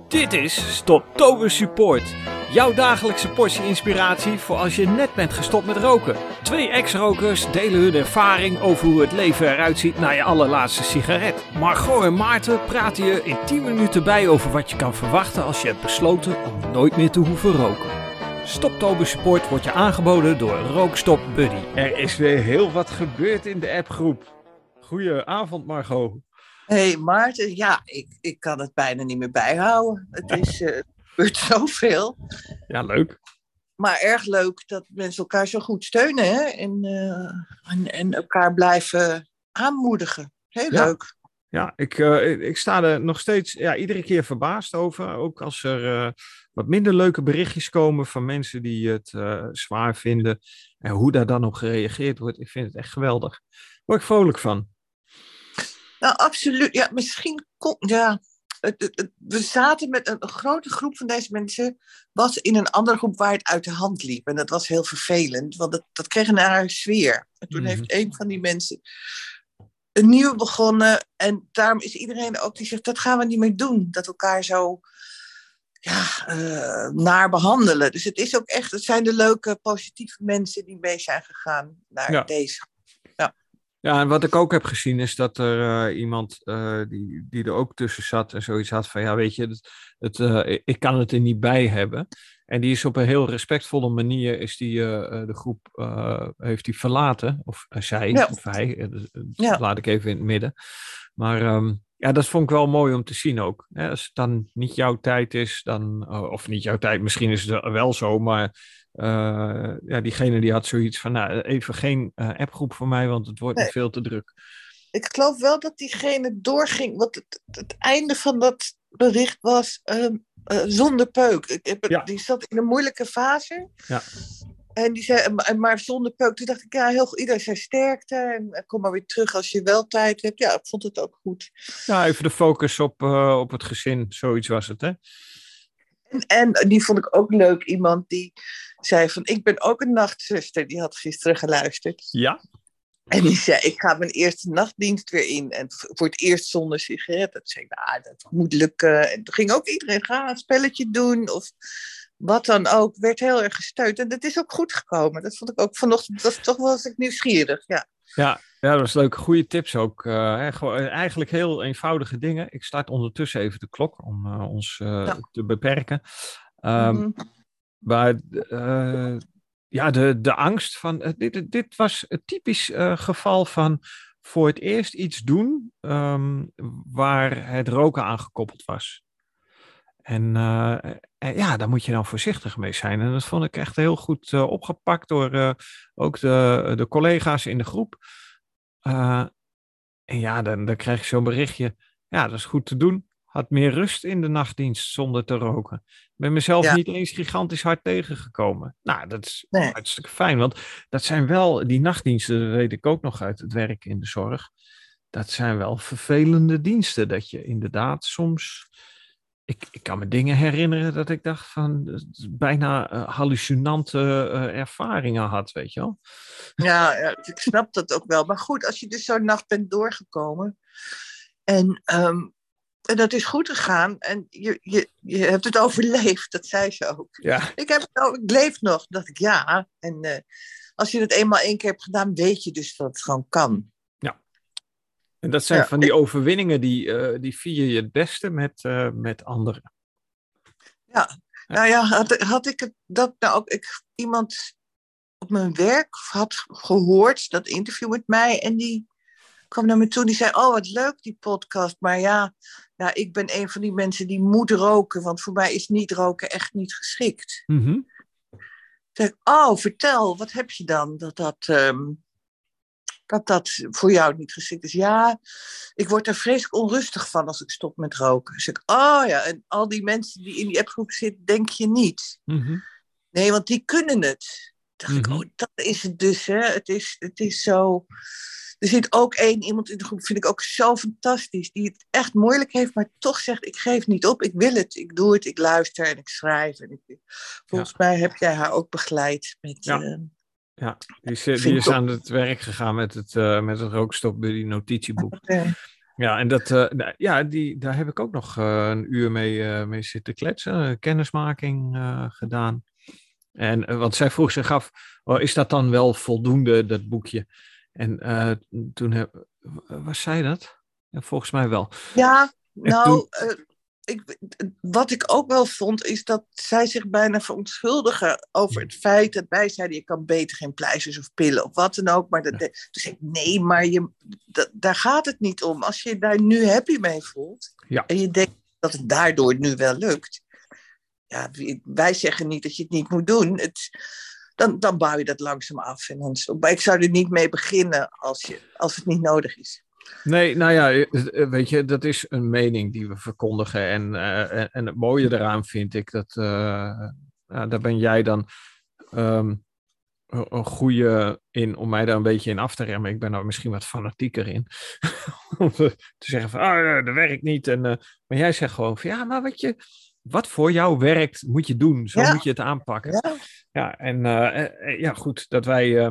Dit is Stoptober Support. Jouw dagelijkse portie inspiratie voor als je net bent gestopt met roken. 2 ex-rokers delen hun ervaring over hoe het leven eruit ziet na je allerlaatste sigaret. Margot en Maarten praten je in 10 minuten bij over wat je kan verwachten als je hebt besloten om nooit meer te hoeven roken. Stoptober Support wordt je aangeboden door Rookstop Buddy. Er is weer heel wat gebeurd in de appgroep. Goedenavond Margot. Hey Maarten, ja, ik kan het bijna niet meer bijhouden. Het gebeurt zoveel. Ja, leuk. Maar erg leuk dat mensen elkaar zo goed steunen, hè? En elkaar blijven aanmoedigen. Heel leuk. Ja, ik sta er nog steeds iedere keer verbaasd over. Ook als er wat minder leuke berichtjes komen van mensen die het zwaar vinden. En hoe daar dan op gereageerd wordt. Ik vind het echt geweldig. Daar word ik vrolijk van. Nou, absoluut. Ja, misschien we zaten met een grote groep van deze mensen, was in een andere groep waar het uit de hand liep. En dat was heel vervelend, want dat kreeg een rare sfeer. En toen heeft een van die mensen een nieuwe begonnen. En daarom is iedereen ook die zegt, dat gaan we niet meer doen. Dat elkaar zo naar behandelen. Dus het is ook echt, het zijn de leuke, positieve mensen die mee zijn gegaan naar deze. Ja, en wat ik ook heb gezien is dat er iemand die er ook tussen zat en zoiets had van, ja, weet je, ik kan het er niet bij hebben. En die is op een heel respectvolle manier, is die de groep, heeft die verlaten. Of zij, of hij, laat ik even in het midden. Maar dat vond ik wel mooi om te zien ook. Hè? Als het dan niet jouw tijd is, dan, of niet jouw tijd, misschien is het wel zo, maar diegene die had zoiets van, nou, even geen appgroep voor mij, want het wordt me veel te druk. Ik geloof wel dat diegene doorging, want het einde van dat bericht was zonder peuk. Die zat in een moeilijke fase. Ja. En die zei, maar zonder peuk. Toen dacht ik, heel goed, iedereen zei sterkte. En kom maar weer terug als je wel tijd hebt. Ja, ik vond het ook goed. Ja, even de focus op het gezin. Zoiets was het, hè? En die vond ik ook leuk. Iemand die zei van, ik ben ook een nachtzuster. Die had gisteren geluisterd. Ja. En die zei, ik ga mijn eerste nachtdienst weer in. En voor het eerst zonder sigaret. Dat zei ik, dat moet lukken. En toen ging ook iedereen gaan een spelletje doen. Of wat dan ook. Werd heel erg gesteund. En dat is ook goed gekomen. Dat vond ik ook vanochtend. Toch was ik nieuwsgierig, Ja, dat was leuk. Goede tips ook. Eigenlijk heel eenvoudige dingen. Ik start ondertussen even de klok om ons te beperken. Maar de angst van... Dit was een typisch geval van voor het eerst iets doen waar het roken aan gekoppeld was. En daar moet je dan voorzichtig mee zijn. En dat vond ik echt heel goed opgepakt door ook de collega's in de groep. Dan krijg je zo'n berichtje. Ja, dat is goed te doen. Had meer rust in de nachtdienst zonder te roken. Ik ben mezelf niet eens gigantisch hard tegengekomen. Nou, dat is hartstikke fijn. Want dat zijn wel, die nachtdiensten, dat weet ik ook nog uit het werk in de zorg. Dat zijn wel vervelende diensten. Dat je inderdaad soms... Ik kan me dingen herinneren dat ik dacht van bijna hallucinante ervaringen had, weet je wel. Ja, ik snap dat ook wel. Maar goed, als je dus zo'n nacht bent doorgekomen en dat is goed gegaan en je hebt het overleefd, dat zei ze ook. Ja. Ik leef nog, dacht ik ja. En als je het eenmaal 1 keer hebt gedaan, weet je dus dat het gewoon kan. En dat zijn van die overwinningen die vier je het beste met anderen. Ja, had ik het dat nou ook iemand op mijn werk had gehoord, dat interview met mij, en die kwam naar me toe en die zei, wat leuk die podcast, maar ik ben een van die mensen die moet roken, want voor mij is niet roken echt niet geschikt. Mm-hmm. Toen zei ik, vertel, wat heb je dan dat voor jou niet geschikt is. Ja, ik word er vreselijk onrustig van als ik stop met roken. Dus ik, en al die mensen die in die appgroep zitten, denk je niet. Mm-hmm. Nee, want die kunnen het. Dacht ik, dat is het dus, hè. Het is zo... Er zit ook iemand in de groep, vind ik ook zo fantastisch, die het echt moeilijk heeft, maar toch zegt, ik geef niet op, ik wil het, ik doe het, ik luister en ik schrijf. En volgens mij heb jij haar ook begeleid met... Ja, die is aan het werk gegaan met het Rookstop Buddy notitieboek. Okay. Ja, en dat, daar heb ik ook nog een uur mee zitten kletsen, kennismaking gedaan. En, want zij vroeg zich af, oh, is dat dan wel voldoende, dat boekje? En was zij dat? Ja, volgens mij wel. Ja, En nou, wat ik ook wel vond, is dat zij zich bijna verontschuldigen over het feit dat wij zeiden, je kan beter geen pleisters of pillen of wat dan ook. Maar toen zei ik, nee, maar daar gaat het niet om. Als je daar nu happy mee voelt en je denkt dat het daardoor nu wel lukt. Ja, wij zeggen niet dat je het niet moet doen. Dan bouw je dat langzaam af. Maar ik zou er niet mee beginnen als het niet nodig is. Nee, nou ja, weet je, dat is een mening die we verkondigen. En het mooie eraan vind ik dat, daar ben jij dan een goede in om mij daar een beetje in af te remmen. Ik ben er misschien wat fanatieker in. Om te zeggen van, dat werkt niet. Maar jij zegt gewoon van, ja, maar wat voor jou werkt, moet je doen. Zo moet je het aanpakken. Ja, en goed, dat wij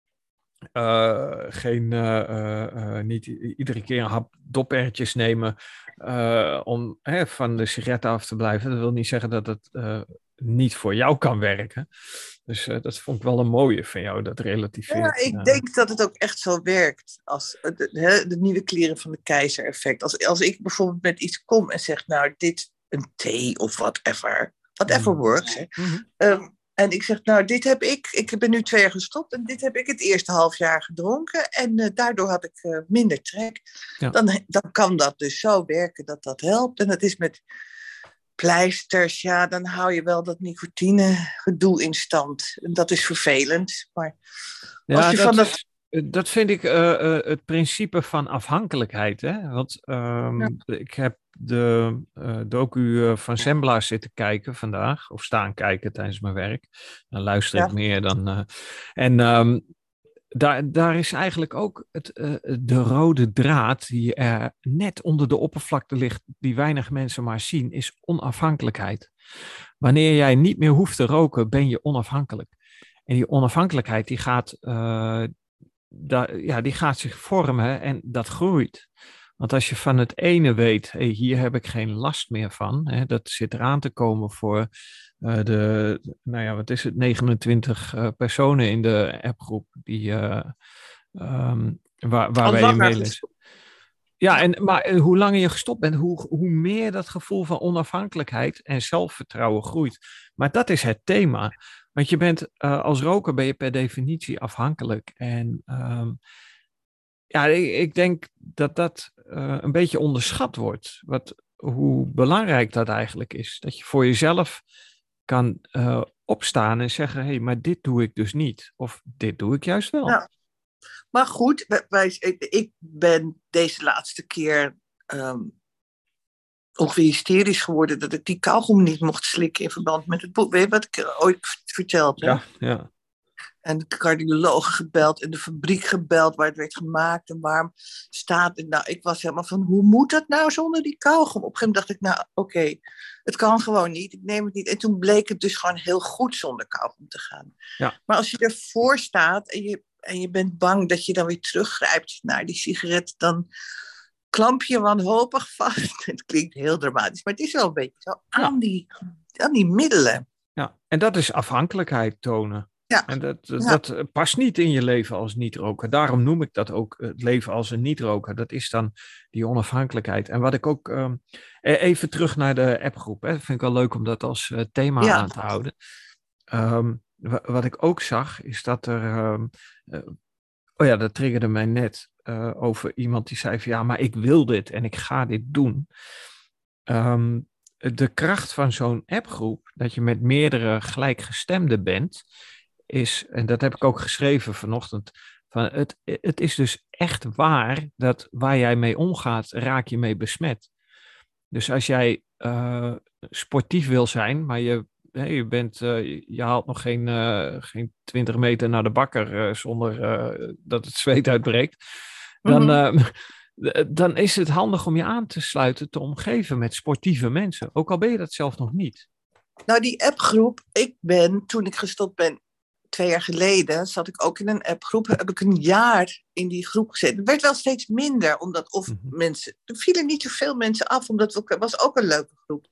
niet iedere keer een hap dopertjes nemen om van de sigaretten af te blijven. Dat wil niet zeggen dat het niet voor jou kan werken. Dus dat vond ik wel een mooie van jou, dat relativeert. Ja, ik denk dat het ook echt zo werkt. Als de nieuwe kleren van de keizer effect. Als ik bijvoorbeeld met iets kom en zeg, nou, dit een thee of whatever works. En ik zeg, nou, dit heb ik ben nu 2 jaar gestopt en dit heb ik het eerste half jaar gedronken en daardoor had ik minder trek. Ja. Dan kan dat dus zo werken dat dat helpt. En dat is met pleisters, ja, dan hou je wel dat nicotine-gedoe in stand. En dat is vervelend. Maar als je dat vind ik het principe van afhankelijkheid. Hè? Want ik heb de docu van Zembla zitten kijken vandaag. Of staan kijken tijdens mijn werk. Dan luister ik meer dan... Daar is eigenlijk ook de rode draad die er net onder de oppervlakte ligt, die weinig mensen maar zien, is onafhankelijkheid. Wanneer jij niet meer hoeft te roken, ben je onafhankelijk. En die onafhankelijkheid die gaat zich vormen en dat groeit. Want als je van het ene weet, hey, hier heb ik geen last meer van, dat zit eraan te komen voor 29 personen in de appgroep waar wij in meelezen. Ja, maar hoe langer je gestopt bent, hoe meer dat gevoel van onafhankelijkheid en zelfvertrouwen groeit. Maar dat is het thema. Want je bent als roker ben je per definitie afhankelijk. En ik denk dat een beetje onderschat wordt. Hoe belangrijk dat eigenlijk is. Dat je voor jezelf kan opstaan en zeggen, hé, maar dit doe ik dus niet. Of dit doe ik juist wel. Ja. Maar goed, ik ben deze laatste keer ongeveer hysterisch geworden dat ik die kauwgom niet mocht slikken in verband met het boek. Weet je wat ik ooit verteld heb? Ja. En de cardioloog gebeld en de fabriek gebeld waar het werd gemaakt en waarom staat het. Nou, ik was helemaal van, hoe moet dat nou zonder die kauwgom? Op een gegeven moment dacht ik, nou, oké, het kan gewoon niet, ik neem het niet. En toen bleek het dus gewoon heel goed zonder kauwgom te gaan. Ja. Maar als je ervoor staat en je bent bang dat je dan weer teruggrijpt naar die sigaret, dan klamp je wanhopig vast. Het klinkt heel dramatisch, maar het is wel een beetje zo aan die middelen. Ja, en dat is afhankelijkheid tonen. Ja. En dat past niet in je leven als niet-roker. Daarom noem ik dat ook het leven als een niet-roker. Dat is dan die onafhankelijkheid. En wat ik ook... even terug naar de appgroep. Dat vind ik wel leuk om dat als thema aan te houden. Wat ik ook zag, is dat er... dat triggerde mij net over iemand die zei van... Ja, maar ik wil dit en ik ga dit doen. De kracht van zo'n appgroep, dat je met meerdere gelijkgestemden bent... is, en dat heb ik ook geschreven vanochtend, van het is dus echt waar dat waar jij mee omgaat, raak je mee besmet. Dus als jij sportief wil zijn, maar je haalt nog geen 20 meter naar de bakker zonder dat het zweet uitbreekt, dan is het handig om je aan te sluiten, te omgeven met sportieve mensen, ook al ben je dat zelf nog niet. Nou, die appgroep, toen ik gestopt ben, 2 jaar geleden zat ik ook in een appgroep. Heb ik een jaar in die groep gezeten. Het werd wel steeds minder, omdat mensen... Er vielen niet zoveel mensen af, omdat het was ook een leuke groep.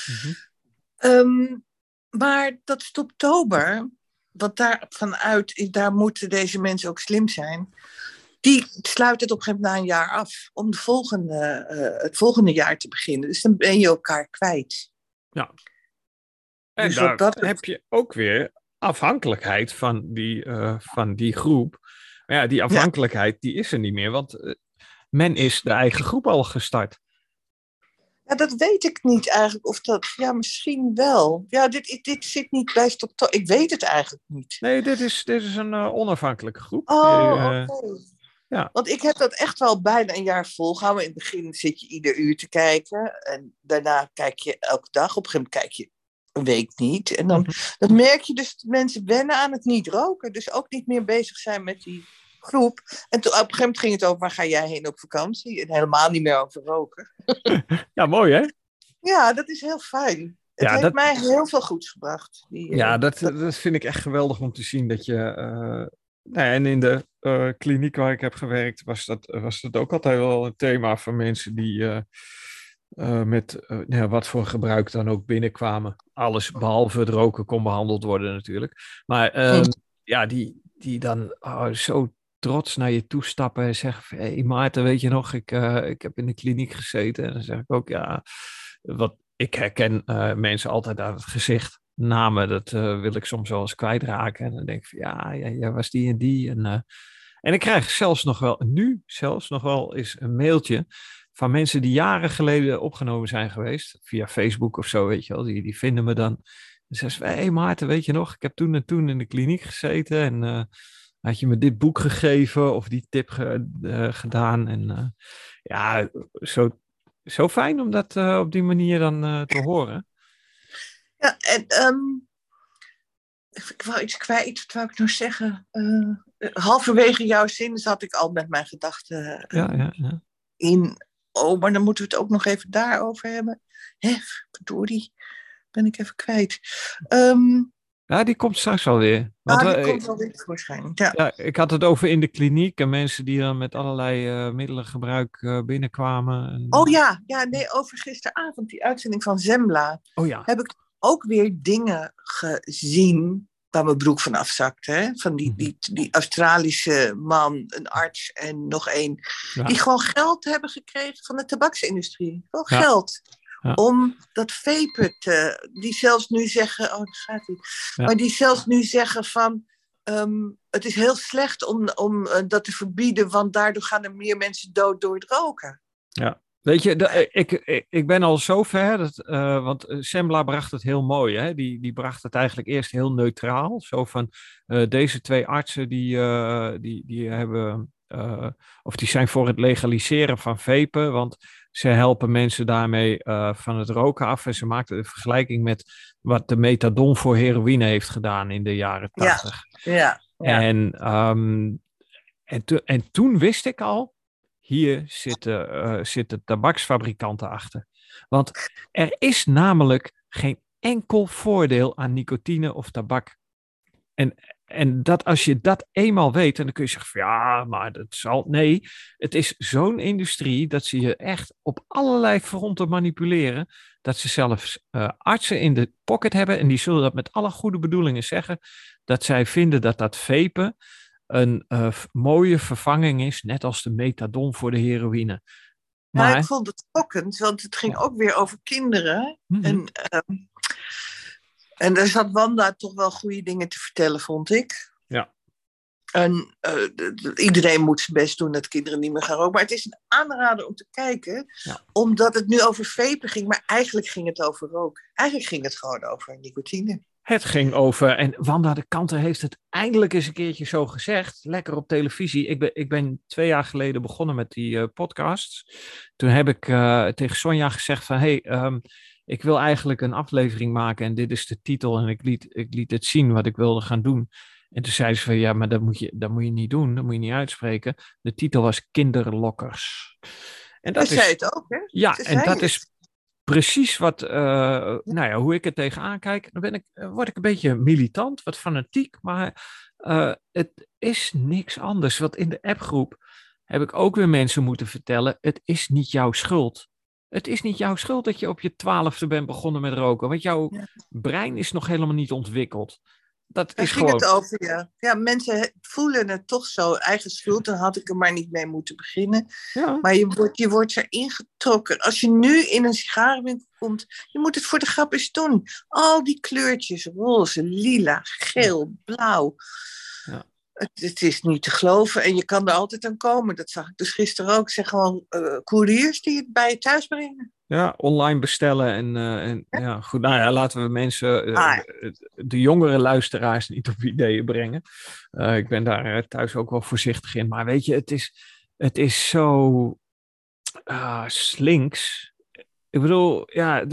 Maar dat is oktober, want daar moeten deze mensen ook slim zijn. Die sluiten het op een gegeven moment na een jaar af, om het volgende jaar te beginnen. Dus dan ben je elkaar kwijt. Ja. En dus daar heb je ook weer afhankelijkheid van die groep. Maar ja, die afhankelijkheid die is er niet meer, want men is de eigen groep al gestart. Ja, dat weet ik niet eigenlijk. Of dat, ja, misschien wel. Ja, dit zit niet bij Stopto. Ik weet het eigenlijk niet. Nee, dit is een onafhankelijke groep. Oké. Ja. Want ik heb dat echt wel bijna een jaar volgehouden. In het begin zit je ieder uur te kijken. En daarna kijk je elke dag. Op een gegeven moment kijk je een week niet. En dan merk je dus dat mensen wennen aan het niet roken. Dus ook niet meer bezig zijn met die groep. En toen, op een gegeven moment ging het over, waar ga jij heen op vakantie? En helemaal niet meer over roken. Ja, mooi hè? Ja, dat is heel fijn. Het heeft mij heel veel goeds gebracht. Dat vind ik echt geweldig om te zien. Dat je, en in de kliniek waar ik heb gewerkt, was dat ook altijd wel een thema van mensen die met wat voor gebruik dan ook binnenkwamen. Alles behalve het roken kon behandeld worden natuurlijk. Maar die dan zo trots naar je toe stappen en zeggen: hey Maarten, weet je nog, ik heb in de kliniek gezeten. En dan zeg ik ook, ik herken mensen altijd aan het gezicht. Namen, dat wil ik soms wel eens kwijtraken. En dan denk ik van, jij was die en die. En ik krijg zelfs nog wel eens een mailtje van mensen die jaren geleden opgenomen zijn geweest. Via Facebook of zo, weet je wel. Die vinden me dan. Dan zeggen ze: hey Maarten, weet je nog, ik heb toen en toen in de kliniek gezeten. En had je me dit boek gegeven of die tip gedaan. En zo fijn om dat op die manier dan te horen. Ja, en ik wou iets kwijt, wat wou ik nou zeggen? Halverwege jouw zin zat ik al met mijn gedachten in. Oh, maar dan moeten we het ook nog even daarover hebben. Verdorie, ben ik even kwijt. Die komt straks alweer. Die komt wel weer waarschijnlijk. Ja, ik had het over in de kliniek en mensen die dan met allerlei middelengebruik binnenkwamen. Over gisteravond, die uitzending van Zembla. Oh ja. Heb ik ook weer dingen gezien waar mijn broek van afzakte. Hè? Van die Australische man, een arts en nog één. Ja. Die gewoon geld hebben gekregen van de tabaksindustrie. Gewoon geld. Ja. Om dat vapen die zelfs nu zeggen... Oh, daar gaat hij. Ja. Maar die zelfs nu zeggen van... het is heel slecht om dat te verbieden... want daardoor gaan er meer mensen dood door het roken. Ja. Weet je, ik ben al zo ver, want Zembla bracht het heel mooi. Hè? Die bracht het eigenlijk eerst heel neutraal. Zo van, deze 2 artsen die hebben... of die zijn voor het legaliseren van vapen, want ze helpen mensen daarmee van het roken af. En ze maakten de vergelijking met wat de methadon voor heroïne heeft gedaan in de jaren 80. Ja. En toen wist ik al, hier zitten tabaksfabrikanten achter. Want er is namelijk geen enkel voordeel aan nicotine of tabak. En dat als je dat eenmaal weet, en dan kun je zeggen van maar dat zal... Nee, het is zo'n industrie dat ze je echt op allerlei fronten manipuleren. Dat ze zelfs artsen in de pocket hebben en die zullen dat met alle goede bedoelingen zeggen. Dat zij vinden dat vapen een mooie vervanging is, net als de methadon voor de heroïne. Maar ik vond het schokkend, want het ging ook weer over kinderen. Mm-hmm. En daar zat Wanda toch wel goede dingen te vertellen, vond ik. Ja. En iedereen moet zijn best doen dat kinderen niet meer gaan roken. Maar het is een aanrader om te kijken, omdat het nu over vapen ging. Maar eigenlijk ging het over roken. Eigenlijk ging het gewoon over nicotine. Het ging over, en Wanda de Kanter heeft het eindelijk eens een keertje zo gezegd, lekker op televisie. Ik ben 2 jaar geleden begonnen met die podcasts. Toen heb ik tegen Sonja gezegd van, ik wil eigenlijk een aflevering maken en dit is de titel. En ik liet het zien wat ik wilde gaan doen. En toen zei ze van, maar dat moet je niet doen, dat moet je niet uitspreken. De titel was Kinderlokkers. En dat zei het ook, hè? Ja, en dat is precies wat, nou ja, hoe ik er tegenaan kijk. Word ik een beetje militant, wat fanatiek. Maar het is niks anders. Want in de appgroep heb ik ook weer mensen moeten vertellen. Het is niet jouw schuld. Het is niet jouw schuld dat je op je 12e bent begonnen met roken. Want jouw brein is nog helemaal niet ontwikkeld. Dat Daar is ging het gewoon... over, ja. Ja, mensen voelen het toch zo. Eigen schuld, dan had ik er maar niet mee moeten beginnen. Ja, Maar je wordt erin getrokken. Als je nu in een sigarenwinkel komt, je moet het voor de grap eens doen. Al die kleurtjes, roze, lila, geel, blauw. ja. Het is niet te geloven en je kan er altijd aan komen. Dat zag ik dus gisteren ook. Ik zeg gewoon couriers die het bij je thuis brengen. Ja, online bestellen en ja, goed. Nou ja, laten we mensen, Ah, de jongere luisteraars niet op ideeën brengen. Ik ben daar thuis ook wel voorzichtig in. Maar weet je, het is zo slinks. Ik bedoel, ja,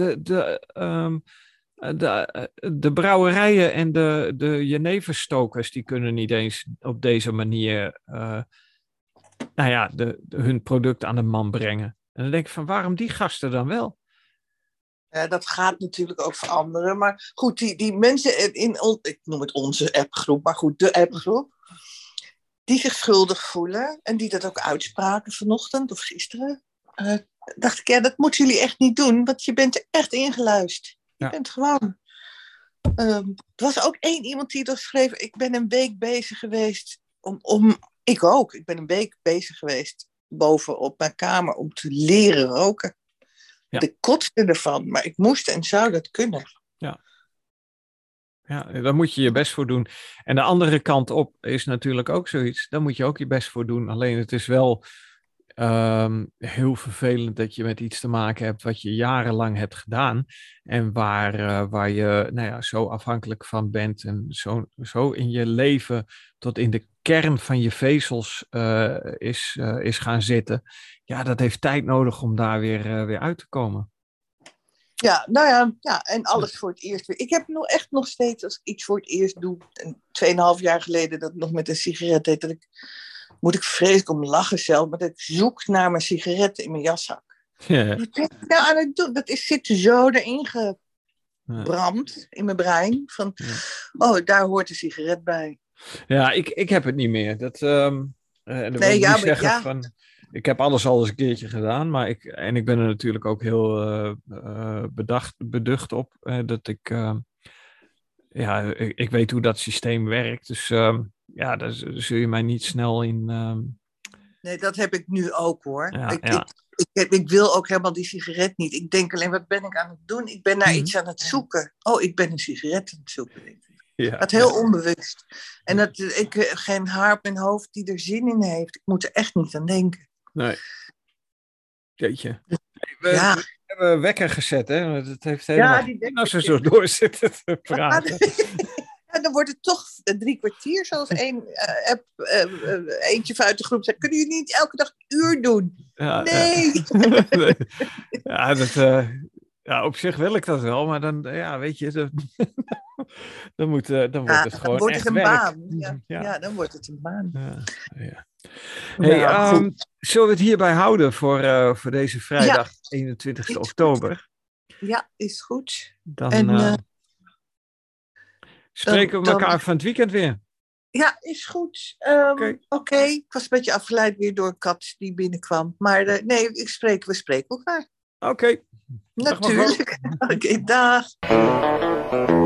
de brouwerijen en de jeneverstokers, die kunnen niet eens op deze manier, nou ja, hun product aan de man brengen. En dan denk ik van, waarom die gasten dan wel? dat gaat natuurlijk ook veranderen. Maar goed, die mensen ik noem het onze appgroep, maar goed, de appgroep, die zich schuldig voelen en die dat ook uitspraken vanochtend of gisteren, dacht ik, ja, dat moeten jullie echt niet doen, want je bent er echt ingeluisterd. Je bent gewoon... er was ook één iemand die dat schreef, ik ben een week bezig geweest ik ook. Ik ben een week bezig geweest boven op mijn kamer om te leren roken. Ja. Ik kotste ervan, maar ik moest en zou dat kunnen. Ja. Ja, daar moet je je best voor doen. En de andere kant op is natuurlijk ook zoiets. Daar moet je ook je best voor doen. Alleen het is wel heel vervelend dat je met iets te maken hebt wat je jarenlang hebt gedaan. En waar je nou ja, zo afhankelijk van bent. En zo in je leven tot in de kern van je vezels is gaan zitten. Ja, dat heeft tijd nodig om daar weer uit te komen. Ja, nou ja, en alles voor het eerst weer. Ik heb nog steeds, als ik iets voor het eerst doe, 2,5 jaar geleden dat ik nog met een sigaret deed, moet ik vreselijk om lachen zelf, maar dat ik zoek naar mijn sigaretten in mijn jaszak. Ja. Wat ben ik nou aan het doen? Zit zo erin gebrand in mijn brein. Van, daar hoort een sigaret bij. Ja, ik heb het niet meer. Dat wil ik niet zeggen van... Ik heb alles al eens een keertje gedaan, maar ik ben er natuurlijk ook heel beducht op. Dat ik weet hoe dat systeem werkt. Dus ja, daar zul je mij niet snel in... Nee, dat heb ik nu ook hoor. Ja, ik wil ook helemaal die sigaret niet. Ik denk alleen, wat ben ik aan het doen? Ik ben naar iets aan het zoeken. Oh, ik ben een sigaret aan het zoeken, denk ik. Ja, dat heel onbewust. En dat ik geen haar op mijn hoofd die er zin in heeft. Ik moet er echt niet aan denken. Nee. Jeetje. We hebben wekker gezet, hè? Het heeft helemaal als we zo door zitten te praten. Ja, dan wordt het toch 3 kwartier, zoals eentje uit de groep zei. Kunnen jullie niet elke dag 1 uur doen? Ja, nee. Ja, op zich wil ik dat wel, maar dan, ja, weet je, dan wordt het gewoon dan wordt echt het een werk. baan. Ja, dan wordt het een baan. Ja. Hey, zullen we het hierbij houden voor deze vrijdag, 21 oktober? Ja, is goed. Dan spreken we elkaar van het weekend weer. Ja, is goed. Oké. Ik was een beetje afgeleid weer door een kat die binnenkwam. Maar nee, we spreken elkaar. Oké. Natuurlijk. Oké, dag.